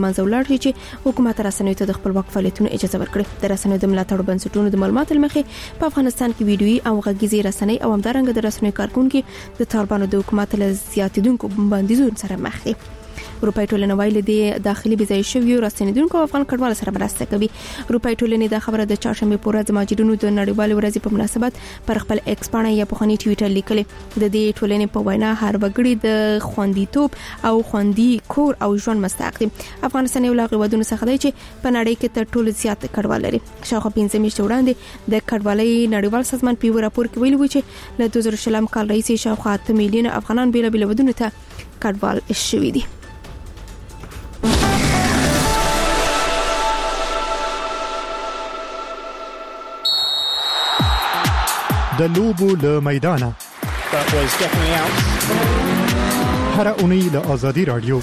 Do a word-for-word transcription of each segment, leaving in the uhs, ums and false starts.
منځ ولاړ شي چې حکومت رسنیو ته د خپلواک فعالیتونو اجازه ورکړي. د رسنیو د ملاتړ بنسټونو د معلوماتو لمخې په افغانستان کې ویډیويي او غږیزي رسنۍ او همدارنګه د رسنیو کارکونکو د طالبانو د حکومت له زیاتیدونکو بندیزونو سره مخ دي. اروپای ټولنه ویلي دی داخلي بيځای شوی رسنیدونکو افغان کډوال سره مرسته کوي. اروپای ټولنه د خبره د چهارشنبه په ورځ مهاجرینو د نړیوال ورځ په مناسبت پر خپل ایکس باندې یا په خني ټوئیټر لیکلي. د دې ټولنې په وینا هر وګړي د خوندیتوب او خوندي کور او ژوند مستحق دي. افغانستان یو لاغي ودونه څخه دی چې په نړۍ کې تر ټولو زیات کډوال لري. شاوخوا پنځه میاشتې وړاندې د کډوالۍ نړیوال سازمان په راپور کې ویلي و چې له دوه زره شلم کال راهیسې شاوخوا اته میلیونه افغانان بیل بیل ودونه ته کډوال شوي دي. د لوبو له میدانه هر اونۍ له آزادي رادیو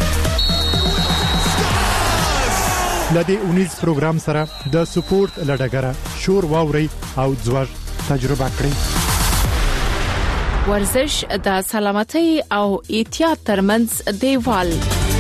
لدې اونیز پروګرام سره د سپورت لډګره شور واوري او ځوړ تجربه کړئ. ورزش د سلامتۍ او احتیاط ترمنځ دیوال.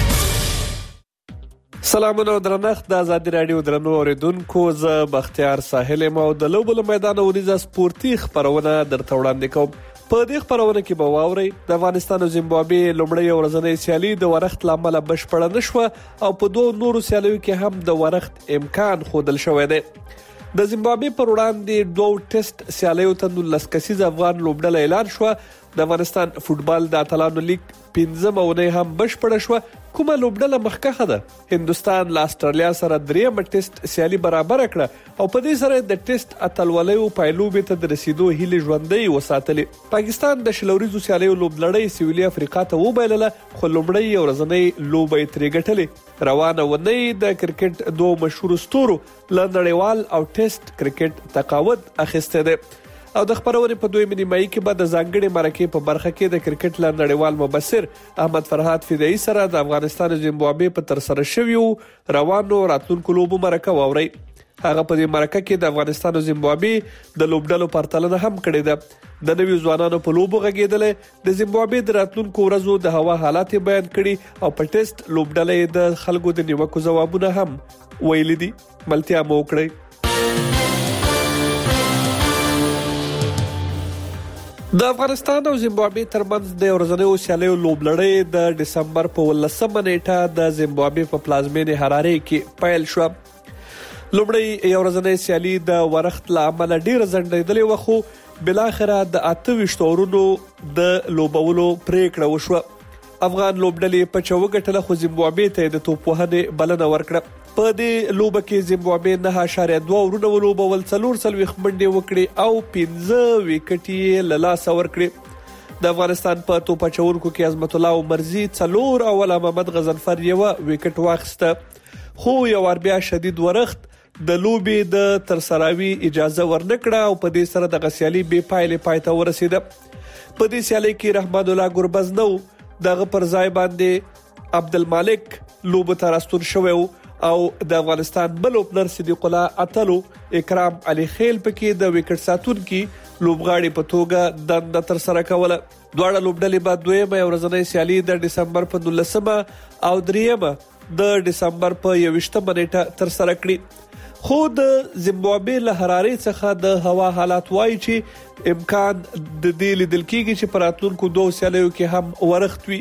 سلامونه درنښت د آزادي رادیو درنو اوریدونکو، زه بختیار ساحل مو د لوبو له میدان ونیزه سپورتي خبرونه درته وړاندې کوم. په دې خبرونه کې به واورئ د افغانستان او زیمبابوې لومړی ورځنۍ سیالي د ورښت لامل بشپړه نشوه او په دوه نورو سیالیو کې هم د ورښت امکان خودل شوی دی. د زیمبابوې پر وړاندې دوه ټیسټ سیالیو ته نولس کسیز افغان لوبډله اعلان شوه. د افغانستان فوتبال د اتلانو لیگ پنځمه اونۍ هم بشپړه شوه. کومه لوبډله مخکښه ده؟ هندستان له استرالیا سره دریمه ټیسټ سیالي برابر کړه او په دې سره د ټیسټ اتلولیو پایلوبې ته د رسیدو هیله ژوندۍ وساتلې. پاکستان د شلوريزو سیالیو لوبلړۍ سویلي افریقا ته وبایلله خو لومړی ورځنۍ لوبې ترې ګټلې. روانه ونۍ د کرکټ دوه مشهور ستورو له نړیوال او ټیسټ کرکټ تقاعد اخیسته ده. او د خبرونې په دوی نیمایي کې به د ځانګړي مرکې په برخه کې د کرکټ له نړیوال مبصر احمد فرهاد فدایي سره د افغانستان او زیمبابوې په تر سره شویو روانو راتلونکو لوبو مرکه واوري. هغه په دې مرکه کې د افغانستان او زیمبابوې د لوبډلو پرتلنه هم کړې ده. د نویو ځوانانو په لوبو غږیدل د زیمبابوې د راتلونکو ورځو د هوا حالات بیان کړي او په ټیسټ لوبډلې د خلکو د نیوکو ځوابونه هم ویلي دي. ملتیا مو وکړئ. د افغانستان او زیمبابوې ترمنځ د ورځنیو سیالیو لوبلړۍ د دسمبر په ولسمه نیټه د زیمبابوې په پلازمینې حرارې کې پیل شو. لومړی یو ورځنۍ سیالي د ورښت له امله ډېره ځنډېدلې وه خو بالاخره د اته ویشت اورونو د لوبولو پریکړه وشوه. افغان لوبډلې په چوغه ګټله خو زیمبابوې ته د توپ وهنې بلنه ورکړه. په دې لوبه کې زیمبابوې نه اشاریه دوه اورونه ولوبول، څلور څلوېښت منډې وکړې او پنځه وکټې له لاسه ورکړې. د افغانستان په توپ اچونکو کې عظمت الله عمرزي څلور او محمد غضنفر یوه وکټ واخیسته. خو یو ور بیا شدید ورښت د لوبې د ترسراوي اجازه ورنکړه او په دې سره د غسیالي بې پایلې پای ته ورسېده. په دې سیالي کې رحمان الله ګربز نو دغه پر ځای باندې عبدالمالک لوبو ته راستون شوی او د افغانستان بل اوپنر صدیق الله اتلو اکرام علي خیل پکې د وکټ ساتونکي لوبغاړي په توګه دنده تر سره کوله. دواړه لوبډلې به دویمه ورځنۍ سیالي د دسمبر په نولسمه او دریمه د دسمبر په یوویشتمه نیټه تر سره کړي. خو د زیمبابوې له حرارې څخه د هوا حالات وایي چې امکان د دې لیدل کېږي چې په راتلونکو دوه سیالیو کې هم ورښت وي.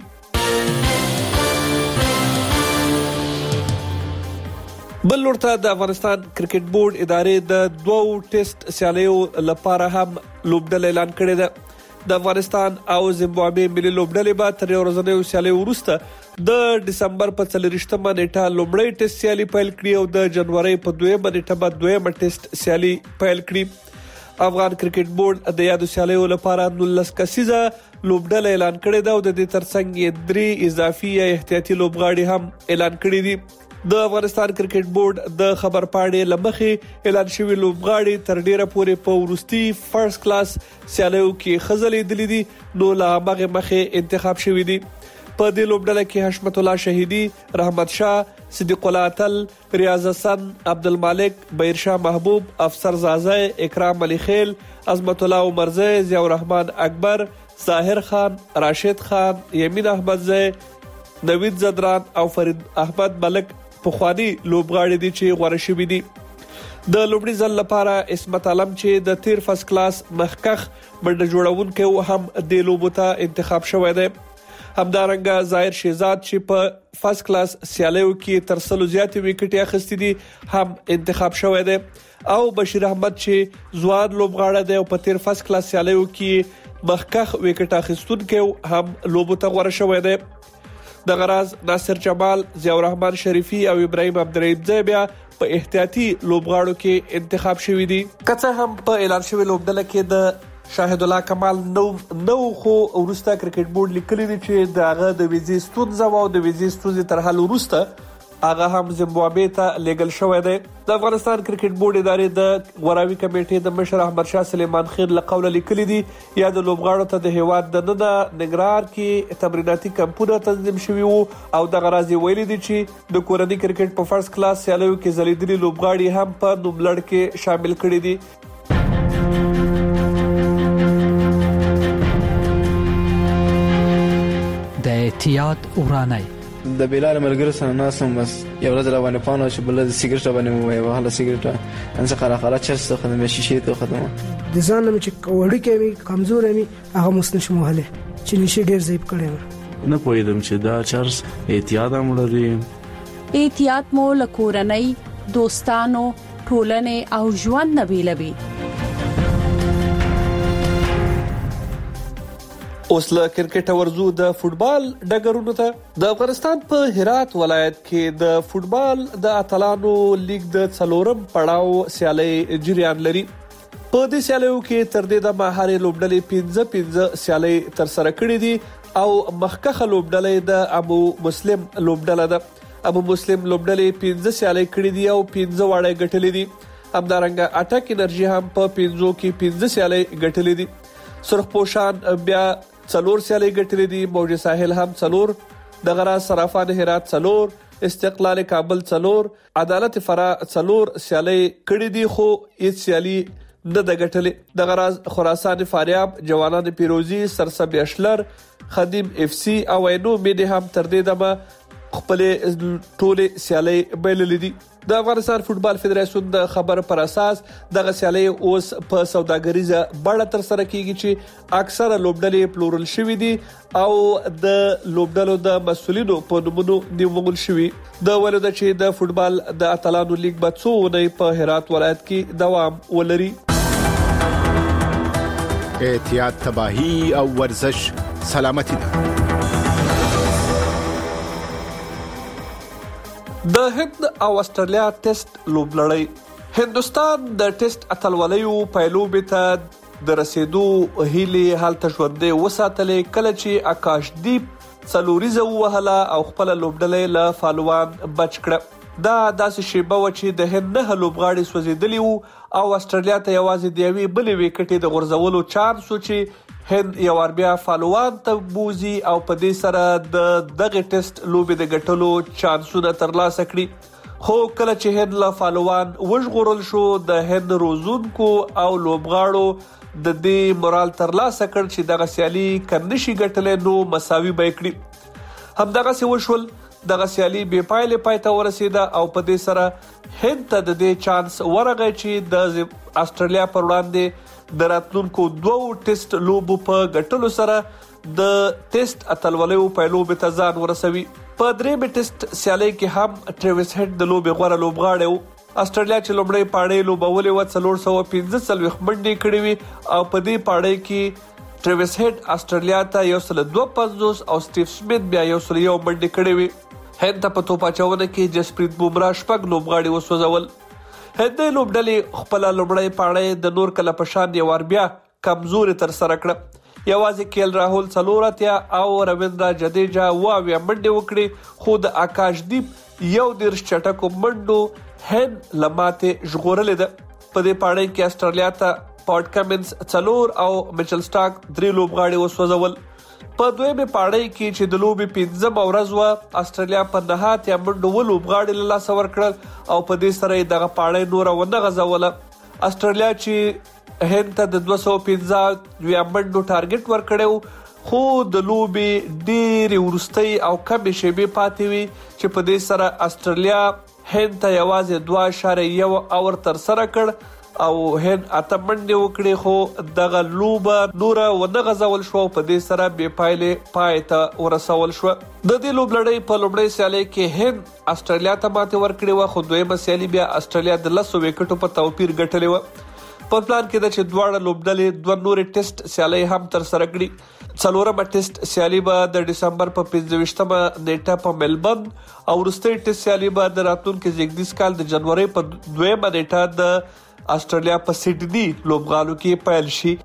بل لورته د افغانستان کرکټ بورډ ادارې د دوه ټیسټ سیالیو لپاره هم لوبډله اعلان کړې ده. د افغانستان او زیمبابوې ملي لوبډلې به تر ورځنیو سیالیو وروسته د دسمبر په څلوېښتمه نیټه لومړی ټیسټ سیالي پیل کړي او د جنوري په دویمه نیټه به دویمه ټیسټ سیالي پیل کړي. افغان کرکټ بورډ د یادو سیالیو لپاره نولس کسیزه لوبډله اعلان کړې ده او د دې ترڅنګ درې اضافي یا احتیاطي لوبغاړي هم اعلان کړي دي. د افغانستان کرکټ بورډ د خبر پاڼې لمخې اعلان شوی لوبغاړي تر ډیره پورې په ورستي فرست کلاس سیالیو کې خزلې دي دي نو لا هغه مخې انتخاب شوی دي. په دې لوبډله کې حشمت الله شهیدی، رحمت شاه، صدیق الله اتل، ریاض حسن، عبدالمالک، بهرشاه محبوب، افسر زازه، اکرام علي خیل، عظمت الله عمرزی، ضیاء الرحمن اکبر، ظاهر خان، راشد خان، یمین احمدزی، نوید زدران او فرید احمد ملک پخوانی لوبغاړي دي چې غوړه شوي دي. د لومړي ځل لپاره اسمت عالم چې د تیر فرست کلاس مخکخ منډه جوړونکی هم د لوبو ته انتخاب شوی دی. همدارنګه ظاهر شهزاد چې په فرست کلاس سیالیو کې تر سلو زیاتې وکټې اخیستې دي هم انتخاب شوی دی او بشیر احمد چې ځوان لوبغاړی دی او په تیر فرست کلاس سیالیو کې مخکخ وکټ اخیستونکی هم لوبو ته غوړه شوی دی. د غراز ناصر جمال، ضیاء الرحمن شریفي او ابراهیم عبدالرحیم بیا په احتیاطي لوبغاړو کې انتخاب شوی دي. که څه هم په اعلان شوی لوبډله کې د شاهد الله کمال نو نو خو ورسته کرکټ بورډ لیکلی دی چې دغه د ویزې ستونزه او د ویزې ستونزې تر حل ورسته هغه هم زیمبابوې ته لیږل شوی دی. د افغانستان کرکټ بورډ ادارې د غوراوي کمیټې د مشر احمد شاه سلیمان خېل له قوله لیکلي دي یا د لوبغاړو ته د هیواد دننه ننګرهار کې تمریناتي کمپونه تنظیم شوي وو او دغه راز یې ویلي دي چې د کورني کرکټ په فرست کلاس سیالیو کې ځلیدلي لوبغاړي هم په نوملړ کې شامل کړي دي. د احتیاط ورانای د بیلار ملګرو سره ناسم بس یو ورځ روانه پانو چې بل د سیګریټ باندې وای وهله سیګریټ ان څه خلا خلا چرس ته خدمت شي ته خدمت د ځان مې چې وړي کې کمزور مې هغه مسنه مهله چې نشي ډیر زیب کړم نه پوهیدم چې دا چرس احتیاط هم لري. احتیاط مو لکورنۍ دوستانو ټولنې او ژوند نه بیلوي. اوس له کرکټ ورزو د فوتبال ډګرونو ته. د افغانستان په هرات ولایت کې د فوتبال د اتلانو لیګ د څلورم پړاو سیالي جریان لري. په دې سیالیو کې تر دې د مهاري لوبډلې پنځه پنځه سیالي تر سره کړې دي او مخکخه لوبډلې د ابو مسلم لوبډله ده. ابو مسلم لوبډلې پنځه سیالي کړې دي او پنځه واړه ګټلې دي. همدارنګه اټک انرژي هم په پنځو کې پنځه سیالي ګټلې دي. سرخپوشان بیا څلور سیالي ګټلې دي. موج ساحل هم څلور، د غراز صرافان هرات څلور، استقلال کابل څلور، عدالت فرا څلور سیالي کړې دي خو هیڅ سیالي نه د ګټلې. د غراز خراسان فاریاب، جوانان پیروزی، سرسبز اشلر، خدیم اف سی او اینو مې هم تر دې دمه خپل ټوله سیالي بایللې دي. د افغانستان فوتبال فدراسیون د خبر پر اساس دغه سیالي اوس په سوداګریزه بڼه تر سره کیږي چې اکثره لوبډلې پلورل شوې دي او د لوبډلو د مسولینو په نومونو نیول شوی. د ولود چې د فوتبال د اتلانو لیګ به څو ونې په هرات ولایت کې دوام ولري. احتیاط تباہی او ورزش سلامتی ده. د هند او استرالیا ټیسټ لوبلړۍ. هندستان د ټیسټ اتلولیو پیلوبې ته د رسیدو هیله حالت ژوندې وساتلې کله چې آکاشدیپ څلوریزه وهله او خپل لوبډلې له فالوان بچ کړه. دا داسې شیبه و چې د هند نه لوبغاړي سوځیدلی وو او استرالیا ته یوازې د یوې بلې وکټې د غورځولو چانس و چې هند یو ور بیا فالوان ته بوزي او په دې سره د دغه ټیسټ لوبې د ګټلو چانسونه ترلاسه کړي. خو کله چې هند له فالوان وژغورل شو د هند روزونکو او لوبغاړو د دې مورال ترلاسه کړ چې دغه سیالي کنيشي ګټلې نو مساوي به کړي. همدغه څه وشول. دغه سیالي بې پایلې پای ته ورسیده او په دې سره هند ته د دې چانس ورغی چې د استرالیا پر وړاندې د راتلونکو دوو ټیسټ لوبو په ګټلو سره د ټیسټ اتلولیو پیلوبې ته ځان ورسوي. په درېمه ټیسټ سیالي کې هم ټریویس هیډ د لوبې غوره لوبغاړی و. استرالیا چې لومړی پاړۍ لوبولې و څلور سوه پنځه څلوېښت منډې کړې وي او په دې پاړۍ کې ټریویس هیډ استرالیا ته یو سل دوه پنځوس او سټیو سمیت بیا یو سل یو منډې کړې وي. هند ته په توپ اچونه کې جسپریت بومرا شپږ لوبغاړي وسوځول. هندي لوبډلې خپل لومړی پاړۍ د نور کله په شان یو ور بیا کمزوري تر سره کړه. یوازې کیل راهول څلور اتیا او رویندرا جډیجا واویا منډې وکړي خو د آکاشدیپ یو دیرش چټکو منډو هند لماته ژغورلې ده. په دې پاړۍ کې استرالیا ته پاټ کمنز څلور او میچل سټاک درې لوبغاړي وسوځول. په دویمه پاړۍ کې چې د لوبې پنځم ورځ و استرالیا په نهات یا منډو ولوبغاړي له لاسه ورکړل او په دې سره دغه پاړۍ نور ونه غځوله. استرالیا چې هند ته د دوه سوه پنځه ویا منډو ټارګټ ورکړو خو د لوبې ډېرې وروستۍ او کمې شیبې پاتې وي چې په دې سره استرالیا هند ته یوازې دوه اعشاریه یو اور ترسره کړ او هند اته منډې وکړې، خو دغه لوبه نوره ونه غځول شوه او په دې سره بې پایلې پای ته ورسول شوه. د دې لوبلړۍ په لومړۍ سیالۍ کې هند استرالیا ته ماتې ورکړې وه، خو دویمه سیالي بیا استرالیا د لسو وکټو په توپیر ګټلې وه. په پلان کې ده چې دواړه لوبډلې دوه نورې ټیسټ سیالۍ هم ترسره کړي. څلورمه ټیسټ سیالي به د ډسمبر په پنځه ویشتمه نیټه په ملبورن او وروستۍ ټیسټ سیالي به د راتلونکي زیږدیز کال د جنوري په دویمه نیټه د استرالیا په سیډني لوبغالو کې پیل شي.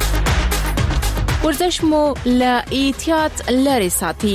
ورزش مو له احتیاط لري ساتي.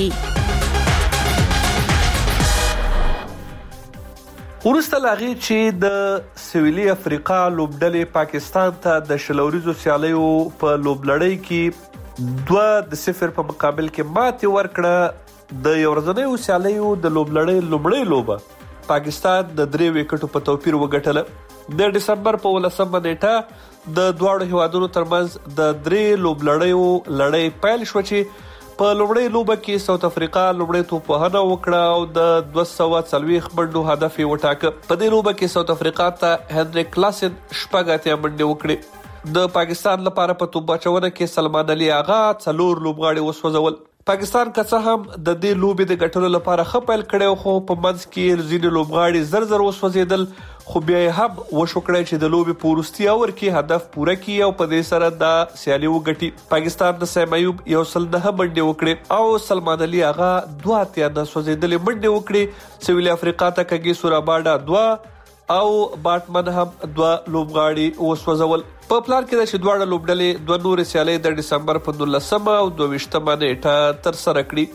ورسته لاغي چې د سویلي افریقا لوبډلې پاکستان ته د شلوریزو سیالیو په لوبلړۍ کې دوه د صفر په مقابل کې ماتې ورکړه. د یو ورځنیو سیالیو د لوبلړۍ لومړۍ لوبه پاکستان د درې وکټو په توپیر وګټله. د ډسمبر په ولسمه نیټه د دواړو هیوادونو ترمنځ د درې لوبلړیو لړۍ پیل شو چې په لومړۍ لوبه کې ساوث افریقا لومړۍ توپوهنه وکړه او د دوه سوه څلوېښت منډو هدف یې وټاکه. په دې لوبه کې ساوث افریقا ته هنری کلاسن شپږ اتیا منډې وکړې. د پاکستان لپاره په توپ اچونه کې سلمان علي آغا څلور لوبغاړي وسوځول. پاکستان که څه هم د دې لوبې د ګټلو لپاره ښه پیل کړی، خو په منځ کې ځینې لوبغاړي زر زر وسوځېدل، خو بیا یې هم وشو کړی چې د لوبې په وروستي اور کې هدف پوره کړي او په دې سره دا سیالي وګټي. پاکستان د سیم ایوب یو سل نهه منډې وکړې او سلمان علي آغا دوه اتیا نه سوځېدلې منډې وکړې. سویلي افریقا ته کږي سوراباډا دوه او باټمن هم دوه لوبغاړي وسوځول. په پلان کې ده چې دواړه لوبډلې دوه نورې سیالۍ د ډسمبر په نولسمه او دوه ویشتمه نیټه ترسره کړي.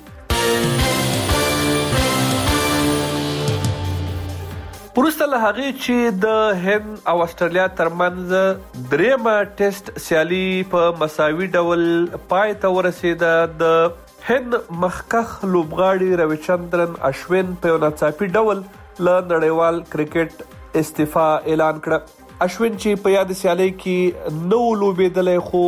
وروسته له هغې چې د هند او استرالیا ترمنځ دریمه ټیسټ سیالي په مساوي ډول پای ته ورسېده، د هند مخکښ لوبغاړي رویچندرن اشوین په یو ناڅاپي ډول له نړیوال کرکټ استعفا اعلان کړه. اشوین چې په یاد سیالۍ کې نو لوبېدلی، خو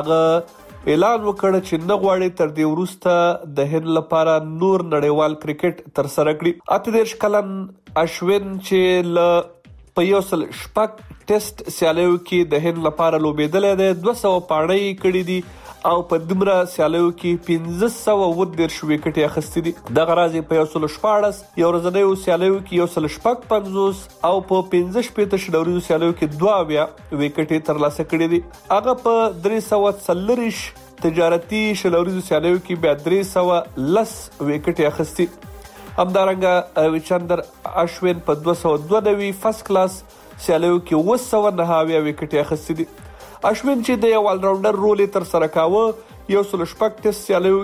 هغه اعلان وکړ چې نه غواړي تر دې وروسته د هند لپاره نور نړیوال کرکټ ترسره کړي. اته دېرش کلن اشوین چې له په یو سل شپږ ټیسټ سیالیو کې د هند لپاره لوبېدلی دی، دوه سوه پاڼۍ کړي دي او په دومره سیالیو کې پنځه سوه اووه دېرش وکټې اخیستې دي. دغه راز یې په یو سل شپاړس یو ورځنیو سیالیو کې یو سل شپږ پنځوس او په پنځه شپېته شلوریزو سیالیو کې دوه اویا وکټې ترلاسه کړي دي. هغه په درې سوه څلرویشت تجارتي شلوریزو سیالیو کې بیا درې سوه لس وکټې اخیستې. همدارنګه رویچندر اشوین په دوه سوه دوه نوي فرست کلاس سیالیو کې اوه سوه نهه اویا وکټې اخیستې دي. اشوین چې د یو آلراونډر رول یې ترسره کاوه، یو سل شپږ ټیسټ سیالیو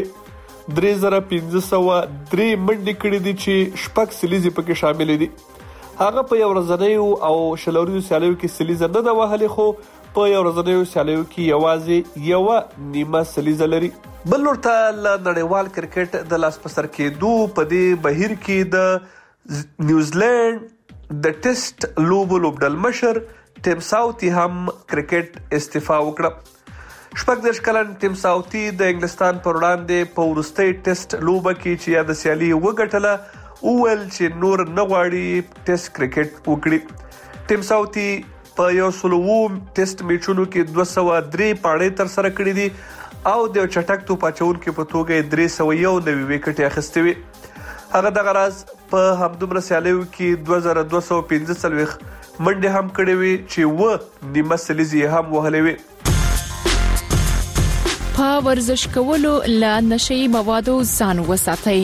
کې درې زره پنځه سوه درې منډې کړي دي چې شپږ سلیزې پکې شاملې دي. هغه په یو ورځنیو او شلوریزو سیالیو کې سلیزه نه ده وهلې، خو په یو ورځنیو سیالیو کې یوازې یوه نیمه سلیزه لري. بل لور ته له نړیوال کرکټ د لاس په سر کېدو په دې بهیر کې د نیوزیلند د ټیسټ لوبو لوبډل مشر ټیم ساوثي هم کرکټ استعفا وکړه. شپږ دېرش کلن ټیم ساوثي د انګلستان پر وړاندې په وروستۍ ټیسټ لوبه کې چې یا د سیالي وګټله، وویل چې نور نه غواړي ټیسټ کرکټ وکړي. ټیم ساوثي په یو سل اووه ټیسټ میچونو کې دوه سوه درې پاڼۍ ترسره کړي دي او د یو چټک توپ اچونکي په توګه یې درې سوه یو نوي وکټې اخیستې وي. هغه دغه راز په همدومره سیالیو کې دوه زره دوه سوه پنځه څلوېښت منډې هم کړې وي چې اووه نیمه سلیزې هم وهلې وي. په ورزش کولو له نشه‌یي موادو ځان وساتئ.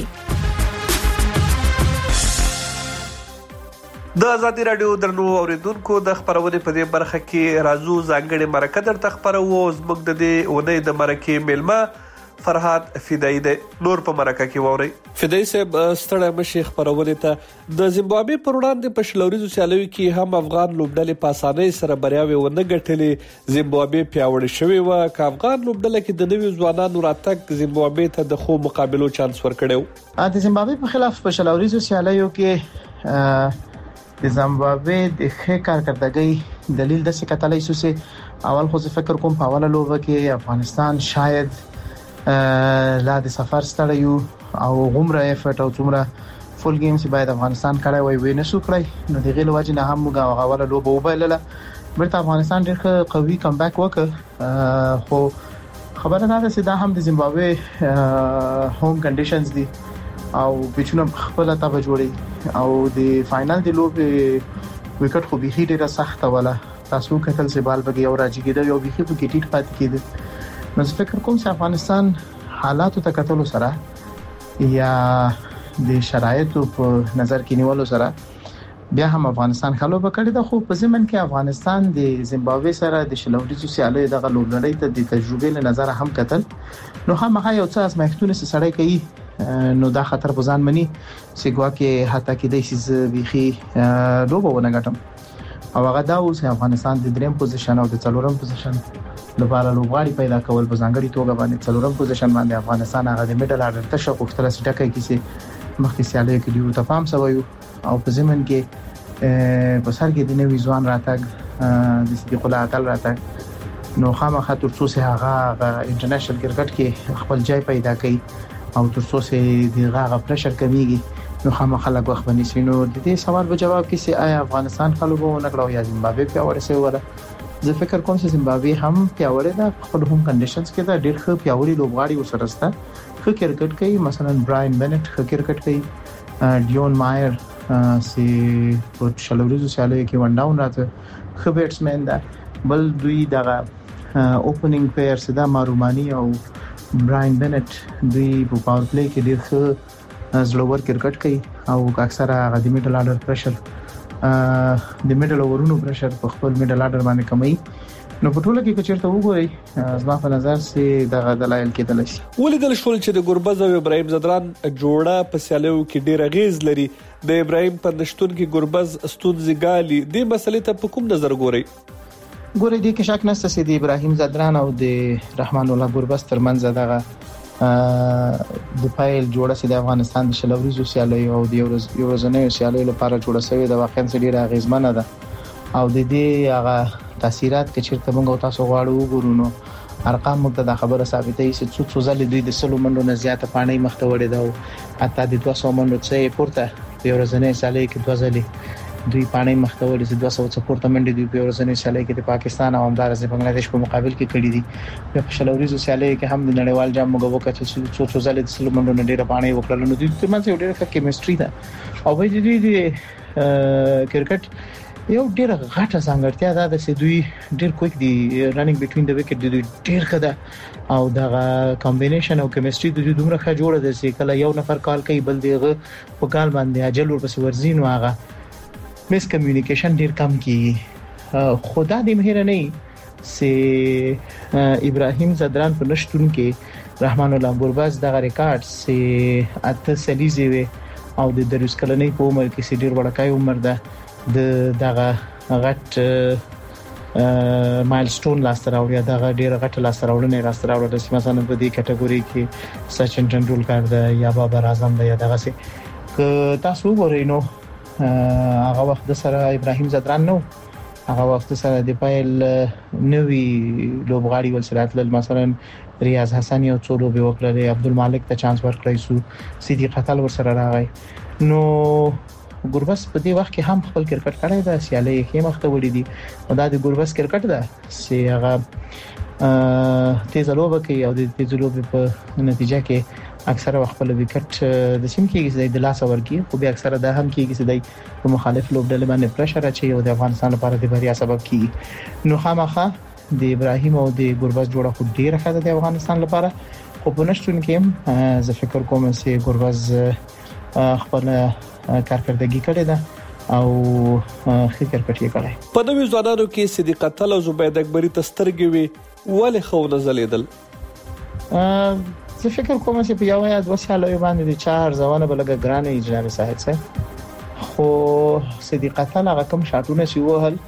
د ازادي راډیو درنو اوریدونکو د خبرونې په دې برخه کې راځو ځانګړې مرکه درته خبرو. زموږ د دې اونۍ د مرکې میلمه فرهاد فدایي دی. نور په مرکه کې واورئ. فدایي صاحب ستړی مشي خبرونې ته. د زیمبابوې پر وړاندې په شلوریزو سیالیو کې هم افغان لوبډلې په اسانۍ سره بریاوې ونه ګټلې. زیمبابوې پیاوړې شوې وه، که افغان لوبډله کې د نویو ځوانانو راتګ زیمبابوې ته د ښو مقابلو چانس ورکړی و. د زیمبابوې په خلاف په شلوریزو سیالیو کې د زیمبابوې د ښه کارکردګۍ دلیل د څه کتلای شو چې اول خو فکر کوم په اوله لوبه کې افغانستان شاید لا د سفر ستړی یو او غومره افټ او څومره فول گیمز باید افغانستان کړای وای وینې سو کړای نو دغه لوجه نه هم موږ غواړو لوبه وبایلله برته افغانستان ډېر قوي کم بیک وکړ خو خبره ده چې دا هم د زیمبابوے هوم کنډیشنز دي او بچونه خپل ته جوړي او د فائنل د لوبې وکټ خو به ډېره سخته ولا تاسو کتل چې بال بګي او راځي کېده یو به په کېټیټ پات کېده نو فکر کوم چې افغانستان حالات ته کتل سره یا د شرایطو په نظر کې نیولو سره بیا هم افغانستان خلو بکړی دا خو په زمن کې افغانستان د زیمبابوے سره د شلوریزو سیالۍ دغه لوبلړۍ ته د تجربې له نظر هم کتل نو هم هغه یو څه ازمایښتونه سړی کوي نو دا خطر په ځان مني چې ګوا کې حتی کې د سیس بيخي لوبه ونه غټم او هغه دا اوس افغانستان د دریم پوزیشن او د څلورم پوزیشن لپاره لوبغاړي پیدا کول په ځانګړي توګه باندې څلورم پوزیشن باندې افغانستان هغه د میډل اډر ته شو کوختل سټکه کیسه مخکې سیالۍ کې دیو ته پام سویو او په زمن کې په سر کې د نوې ځوان راتګ د صدیق الله عقل راتګ نو خامخا تر څو سه هغه انټرنیشنل کرکټ کې خپل ځای پیدا کړي او تر څو سه د هغه پرشر کمیږي نو خامخا لا غوښ بنې سينو د دې سوال په جواب کې سه آیا افغانستان خلکو نه کړو یا زیمبابوے په اورسه وره زه فکر کوم چې زیمبابوے هم پیاوړی ده خپل هم کنډیشنز کې دا ډېر ښه پیاوړی لوبغاړي وسرسته ښه کرکټ کوي مثلا براین بنټ ښه کرکټ کوي ډیون مایر سي په شلوریزو سیالۍ کې ون ډاون راته ښه بیټسمن ده بل دوی دغه اوپننګ پلیئر سدا مارومانی او براین بنټ دوی په پاور پلی کې ډېر ښه زلوور کرکټ کوي او اکثره هغه د میډل اډر پرشر د میډل اورونو پرشر په خپل میډل اډر باندې کمي نو په ټوله کې کچرته وګورئ زما په نظر سي دغه دلایل کېدل شي ولیدل شول چې د ګربز او ابراهيم زدران جوړه په سیالیو کې ډېر غیز لري د ابراهيم په نشتون کې ګربز استونزګالي د مسلې ته په کوم نظر ګوري ګورئ د کې شک نشته چې د ابراهيم زدران او د رحمان الله ګربز ترمنځ دغه د پایل جوړه سي د افغانستان د شلوریزو سیالۍ او د یورزنۍ سیالۍ لپاره جوړه شوې د واقعا ډېره غیزمنه ده او د دې هغه تاثیرات کې چیرته موږ تاسو غواړو وګورو نو ارقام موږ د خبره ثابتې چې څو څو ځله دوی د سلو منډو نه زیاته پانی مخته وړي دا حتی د دوه سوه منډو څخه پورته په ورځنۍ سیالۍ کې دوه ځلې دوی پانی مخته وړي چې دوه سوه څخه پورته منډي دوی په ورځنۍ سیالۍ کې د پاکستان او همدارس بنگلاديش په مقابل کې کړي دي په شلوریزو سیالۍ کې هم د نړیوال جام موږ وکړ چې څو څو ځله د سلو منډو نه ډیره پانی وکړل نو دوی ترمنځ یو ډیره ښه کیمستري ده او به دوی د کرکټ یو ډیر غټه ځانګړتیا ده چې دوی ډیر کویک دی رننګ بټوین د وکټ دوی ډیر ښه او دا کمبینیشن او کیمستري د دوی دومره ښه جوړه ده چې کله یو نفر کال کوي بل دیغه په کال باندې اجل ورپسې ورزین واغه مس کمیونیکیشن ډیر کم کیږي خدا دې مهر نه سي ابراهيم زدران په نشټون کې رحمان الله ګربز دغه ریکارډ سي اته سلیزي او د دروس کلنۍ په عمر کې سي ډیر وړکای عمر ده د دغه غټ مایلستون لاستر راوړی دغه ډیر غټ لاستر راوړنه لاستر راوړل چې مثلا په دې کټګوري کې سچن تندولکر د یا بابر اعظم د یا دغه سي ک تاسو وګورئ نو هغه وخت سره ابراهيم زدران نو هغه وخت سره د پایل نوې لوبغاړي ول سره مثلا ریاض حسن یو څو لوبي وکړل عبدالمالک ته چانس ورکړی سو صدیق قتل ور سره راغی نو ګربز په دې وخت کې هم خپل کرکټ کړی دا سیالۍ کې مخته وړي دي او دا د ګربز کرکټ ده چې هغه تیز لوبه کوي او د تیز لوبې په نتیجه کې اکثره وخت په وکټ د سیم کې د لاس ورکی خو به اکثره دا هم کېږي چې د په مخالف لوبډلې باندې پرشر اچي او د افغانستان لپاره د بریا سبب کیږي نو خامخا د ابراهيم او د ګربز جوړه خو ډیره ښه ده د افغانستان لپاره خو په نشټون کې هم زه فکر کوم چې ګربز خپل کارکردګي کړې ده او ښه کرکټ یې کړی په نوې ځوانانو کې صدیق قتل او زبید اکبری تسترګي وي ولې خو نه زلیدل زه فکر کوم چې په یو یا دوه سیالو باندې د چار ځوانه بلګه ګرانه اجرامي صاحب سره خو صدیق قتل هغه کوم شاټونه سی وهل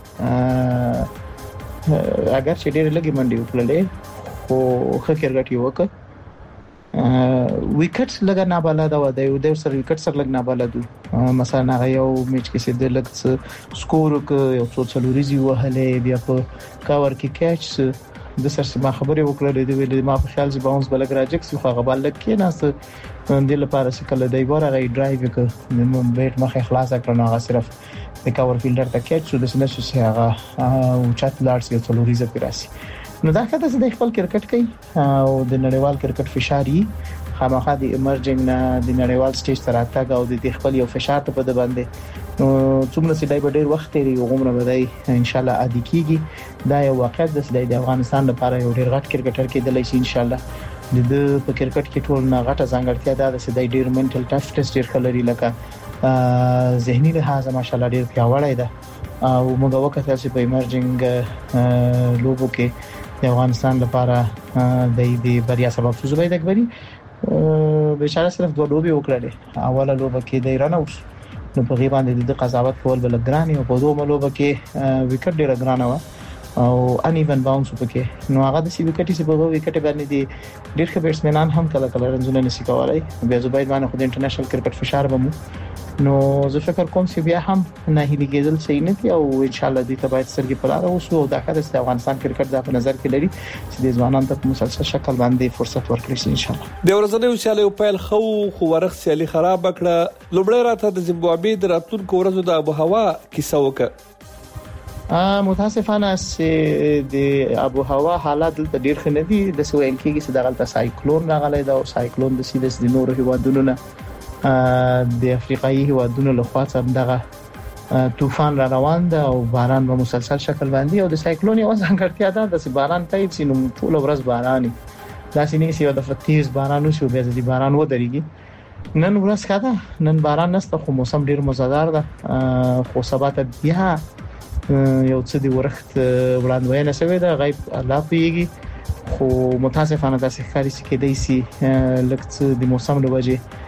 اگر چې ډېر لګي منډي وکړلې خو ښه کرکټ یې وکړ وکټ لګا نه بلدا و د یو د سر وکټ سره لګ نه بلدو مثلا هغه یو میچ کې سید لګ سکور ک یو څو څلوريزي وهله بیا په کاور کې کیچ د سرسما خبرې وکړې د ویل ما په خیال چې باونس بلګ راجکس خو هغه بل کې ناس د لپاره چې کله دی ور غي ډرایو وکړ نو بیت مخه خلاص کړنو هغه صرف د کاور فیلډر ته کېچ شو د سنه شو هغه او چات لارس یو څلوريزه پیراسي نو دا کته چې د خپل کرکټ کوي او د نړیوال کرکټ فشاري خامخا د ایمرجنګ نه د نړیوال سټیج تر اتګ او د خپل یو فشار ته په باندې نو څومره چې دای په ډیر وخت لري عمره بدای ان شاء الله عادي کیږي دا یو واقعیت د د افغانستان لپاره یو ډیر غټ کرکټر کېدلی شي ان شاء الله د په کرکټ کې ټول نه غټه ځانګړتیا ده چې د ډیر منټل ټف ټیسټ ډیر خلري لکه ذهني لحاظ ماشاءالله ډیر پیاوړی ده او موږ وکړل چې په ایمرجنګ لوبو کې د افغانستان لپاره د دې بریا سبب شو زبید اکبري بشاره صرف دوه لوبي وکړلې اوله لوبه کې د رن اوټ نو په غیبه باندې د قضاوت کول بل ګرانی او په دوه لوبه کې وکټ ډیر ګرانه و او ان ایون باونس وکړي نو هغه د سی وکټي چې په وکټ باندې دي ډیر ښه بیټسمنان هم کله کله رنزونه نشي کولای بیا زبید باندې خو د انټرنیشنل کرکټ فشار بمو نو زه فکر کوم چې بیا هم نه هیلي کېدل صحیح نه دي او ان شاء الله دې ته باید سرګي پلار اوسو دا کده چې افغانستان کرکټ د په نظر کې لري چې د ځوانانو ته مسلسل شکل باندې فرصت ورکړي شي ان شاء الله د ورځنیو سیالیو پیل خو خو ورخ سیالي خراب کړه لومړی راته د زیمبابوې د راتلونکو ورځو د ابو هوا کیسه وکړه ا متاسفانه چې د ابو هوا حالات دلته ډیر ښه نه دي د سویل کېږي چې دغه سایکلون راغلی دا او سایکلون د سیدس د نورو هیوادونو نه د افریقایي هیوادونو له خوا څخه دغه طوفان را روان ده او باران په مسلسل شکل باندې او د سایکلون یو ځانګړتیا ده چې باران تایید شي نو ټول ورځ باراني دا سینې سی د فتیز باران شو بیا د باران و درېږي نن ورځ کاده نن باران نسته خو موسم ډیر مزدار ده خو سبا ته بیا یو څه دی ورخت وړاندوینه شوی ده غیب الله پیږي خو متاسفانه تاسو ښکاري چې کېدای شي لکه د موسم له وجې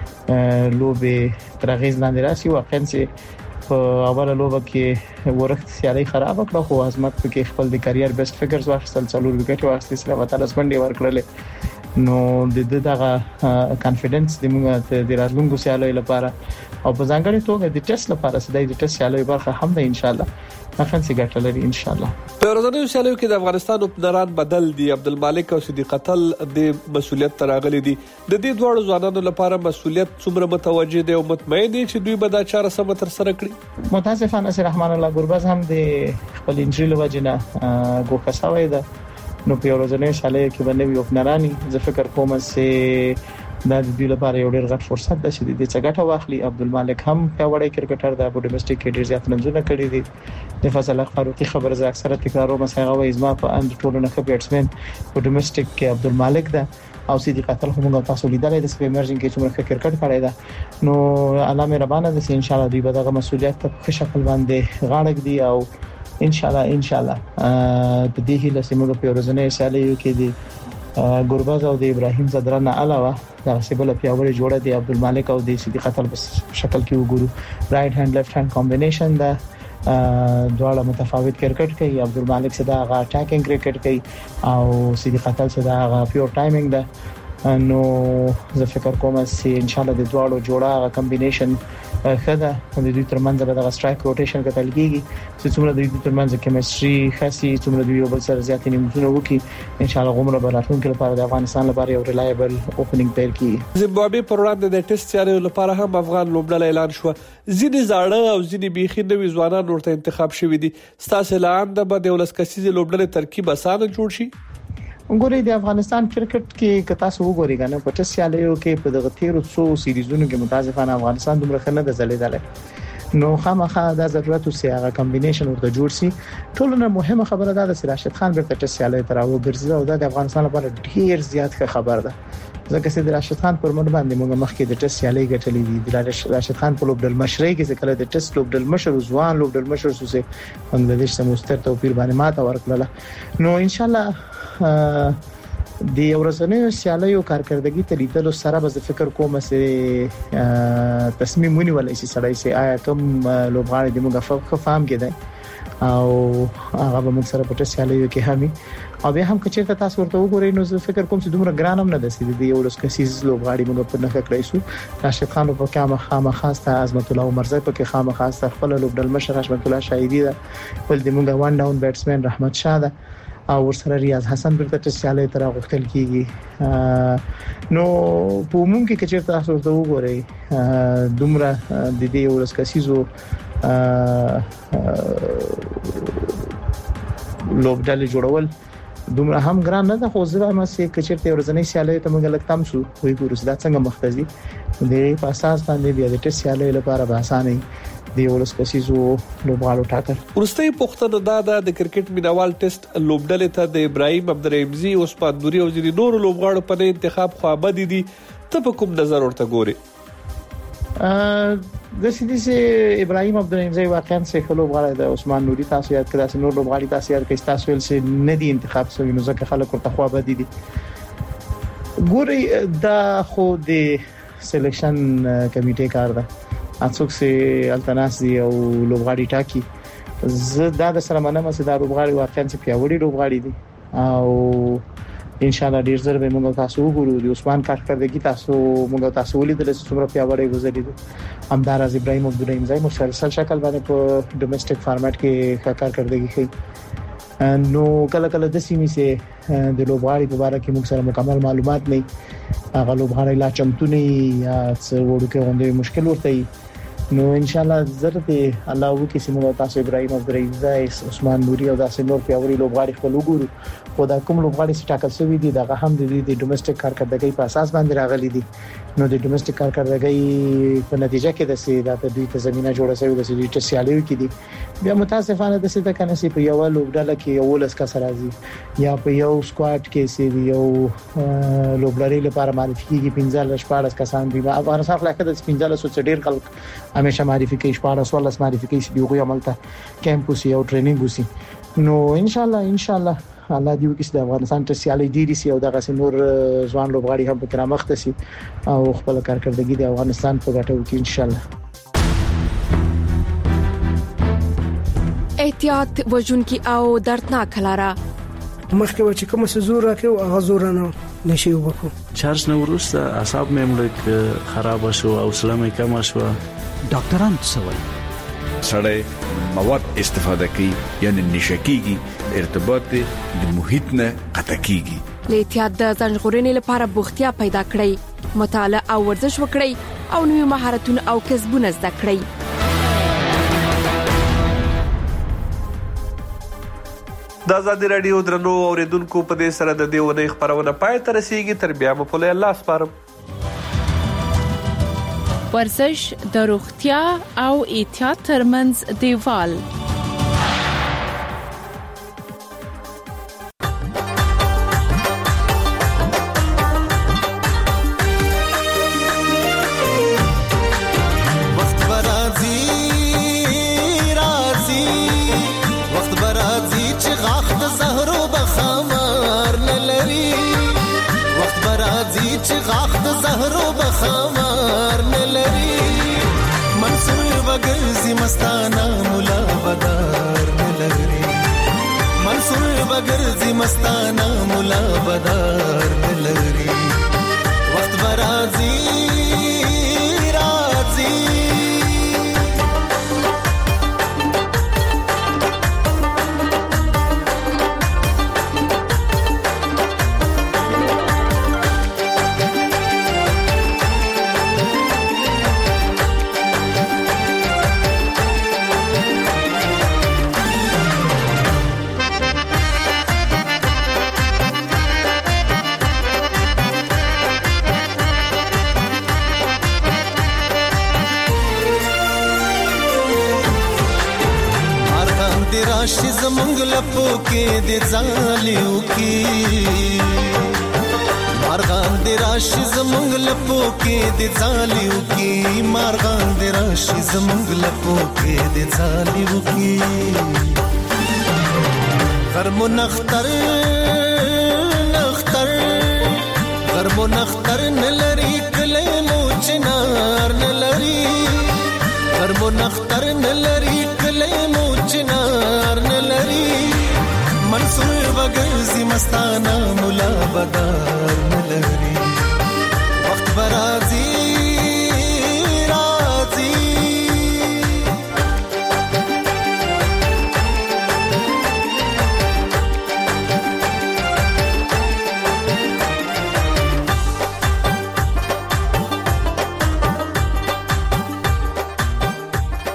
لوبه ترغیز لاندې راشي واقعا چې په اوله لوبه کې ورخت سیالي خراب کړه خو عظمت په خپل د کرییر بیسټ فګرز واخیستل څلور وکټ واخیستل سره وته لسمنډي ورکړل نو د دغه کانفیډنس د موږ د راتلونکو سیالي لپاره او په ځانګړي توګه د ټیسټ لپاره چې د ټیسټ سیالي برخه هم ده ان شاء الله اخن سي ګټلري ان شاء الله په ورځنیو سیالیو کې د افغانستان اوپنران بدل دي عبدالمالک او صدیق قتل د مسولیت تراغلي دي د دې دوه ځوانانو لپاره مسولیت څومره متوجه دي او مطمئن دي چې دوی به دا چاره سم تر سره کړي متاسفانه سي رحمان الله ګورباز هم د خپل انجری لوجنه ګوښه شوی ده نو په ورځنیو سیالیو کې باندې اوپنرانی زه فکر کوم چې دا د دې لپاره یو ډېر غټ فرصت ده چې د څګټه واخلي عبدالمالک هم پیاوړی کرکټر دی په ډومېسټک کې ډېر زیات رنونه کړی دي د فضل فاروقي خبر زه اکثره تکراروم مسایغه و ازما په اند ټولنه کې بیټسمن په ډومېسټک کې عبدالمالک ده او سیدی قتل هم تاسو لیدلای د سپیمرجن کې څومره کرکټ کړی ده نو الله مهربانه ده چې ان شاء الله دوی به دغه مسولیت په شکل باندې غاړه دي او ان شاء الله ان شاء الله په دې هیله سیمو په ورځنۍ سیالیو کې دي ګورباز او د ابراهیم زدرانه علاوه دا سیبل پیاوړی جوړه دی عبدالمالک او د سیدی قتل په شکل کې وګورو رائټ هاند لیفت هاند کمبینیشن دا دواړه متفاوت کرکټ کوي عبدالمالک صدا غا اٹیکینګ کرکټ کوي او سیدی قتل صدا غا پیور ټایمینګ دا نو زه فکر کوم چې ان شاء الله د دواړو جوړه کمبینیشن خدا د دوی ترمنځ به د سټرایک روټیشن کتل کیږي چې څومره د دوی ترمنځ کیمستري خاصي څومره دوی یو بل سره زیات نیمونه وکي ان شاء الله غومره به راتلونکي لپاره د افغانستان لپاره یو ریلایبل اوپننګ پیل کیږي زیمبابوې پر وړاندې د ټیسټ سیالیو لپاره هم افغان لوبډله اعلان شو ځینې زاړه او ځینې بيخي نوي ځوانان ورته انتخاب شوي دي ستاسو اعلان د بده ولس کسيزي لوبډله ترکیب اسانه جوړ شي وګورئ د افغانستان کرکټ کې کتا سو وګورئ کنه په ټیسټ سیالیو کې په دغه تیرو څو سیریزونو کې متاسفانه افغانستان دومره خنه د زلیدل نو خامخا د ضرورت او سیاغه کمبینیشن ورته جوړ سي ټولنه مهمه خبره ده چې راشد خان بیرته ټیسټ سیالیو تر او ګرځي او د افغانستان لپاره ډیر زیات خبر ده ځکه چې د راشد خان پر مړ باندې موږ مخکې د ټیسټ سیالي ګټلې دي د راشد خان په لوبډل مشرۍ کې ځکه د ټیسټ لوبډل مشر ځوان لوبډل مشر سوسه بنگلاديش سره مستر توپیر باندې ماته ورکړه نو ان شاء الله د ورځنیو سیالیو کارکردګي ته لیدلو سره به فکر کوم چې تصمیم ونیول شي سړی چې آیا کوم لوبغاړي د موږ په فهم کې ده او هغه به موږ سره په ټیسټ سیالیو کې همي او به هم کچې تاسو ورته وګورئ نو زه فکر کوم چې دومره ګران هم نه ده چې د یو لسکسیز لوبغاړي موږ په نخښه کړی شو راشد خان په کامه خامه خاصه عظمت الله عمرزی په کې خامه خاصه خپل لوبډل مشر رحمت الله شایدی ده ول د موږ وان ډاون بیټسمن رحمت شاه ده او ورسره ریاض حسن برته ټیسټ سیالي تر غوښتل کیږي. نو په عموم کې چې تاسو ورته وګورئ دومره د دې ولس کسيزو لوبډلې جوړول دومره هم ګران نه ده، خو ځکه ما سي کچرته ورځنی سیالي ته موږ لکتم شو وي ګورو دا څنګه مختزي د په اساس باندې بیا د ټیسټ سیالي لپاره به اسانه دی ولس کسيزو لوبغاړو ټاکل. ورستۍ پښتنه دا د کرکټ مینوال ټیسټ لوبډلې ته د ابراهيم عبدالرحیمزي او عثمان نوري او ځینې نور لوبغاړو په انتخاب خو ابدي دي. ته په کوم نظر ورته ګوري؟ د سيدي سي ابراهيم عبدالرحیمزي واقعا سه لوبغاړي د عثمان نوري تاسو یاد کړئ چې نور لوبغاړي تاسو یاد کړئ تاسو ول سي نه دي انتخاب شوی نو ځکه خلک ورته خو ابدي دي. ګوري دا خو د سلیکشن کمیټې کار ده، اڅوک سي التناسي او لوبغاړي ټاکي. زه دا د سره منم چې دا لوبغاړي واقعا چې پیاوړي لوبغاړي دي او ان شاء الله ډیر زر به موږ تاسو وګورو. د عثمان کارکردګي تاسو موږ تاسو ولیدل چې څومره پیاوړی گزاري دي. همدارز ابراهيم عبدالرحیمزي مسلسل شکل باندې په ډومېسټک فارمټ کې کارکردګي کوي. نو کله کله د سیمې سه د لوبغاړي په اړه کې موږ سره مکمل معلومات نه هغه لوبغاړي لا چمتو نه یا څه وړوکې غونډې مشکل ورته نو ان شاء الله زرته الله وکي چې موږ تاسو ابراهيم عبدالرحیمزي عثمان نوري او داسې نور پیاوړي لوبغاړي خپل وګورو. خو دا کوم لوبغاړي چې ټاکل شوی دي دا هم د دې ډومېسټک کارکردګۍ په اساس باندې راغلي دي. نو د ډومېسټک کارکردګۍ په نتیجه کې د سي د دوی ته زمينه جوړه شوې د سي ټیسټ سیالي کې دي. بیا متاسفانه د سي د کنه سي په یو لوبډاله کې یو لس کا سره راځي یا په یو سکواډ کې سي یو لوبډلې لپاره معرفي کیږي پنځه شپږ کسان دي. افغانستان خلک د پنځه سو ډیر خلک همیشه معرفي کوي شپږ سوالس معرفي کوي چې یو عملته کیمپوس یو ټریننګ وسی. نو ان شاء الله ان شاء الله الله دې وکړي چې د افغانستان ته سیالي ډیری سي او دغه نور ځوان لوبغاړي هم په کرامت سي او خپل کارکردګي د افغانستان په ګټه وکړي ان شاء الله. احتیاط وجونکي او دردناک لاره مخکې و چې کوم څه زور راکې او غزور نه نشي وبکو چارج نو ورسته اعصاب مې ملک خراب شو او سلامه کم شو. ډاکټران څه وایي؟ سړی مواد استفاده کوي یعنی نشکیږي ارتباط د محیط نه قطع کیږي. احتیاط د ځان ژغورنې لپاره بوختیا پیدا کړئ، مطالعه او ورزش وکړئ او نوې مهارتونه او کسبونه زده کړئ. د آزادي رادیو درنو اوریدونکو په دې سره د دې ونې خبرونه پای ته رسیدي. تر بیا مو په الله سپارم. ورزش د روغتیا او احتیاط ترمنځ دیوال. مستانه مولا بدار نلري منصور بغرزي مستانه مولا بدار نلري وقت برازي رازي راشي زمونږ لپو کې د ځالیو کې مارغان د راشي زمونږ لپو کې د ځالیو کې مارغان د راشي زمونږ لپو کې د ځالیو کې غرمو نختر نختر غرمو نختر نلري کله مو چنار نلري غرمو نختر نلري کله مو چنار نلري منصور بغرزي مستانه مولا بدار نلري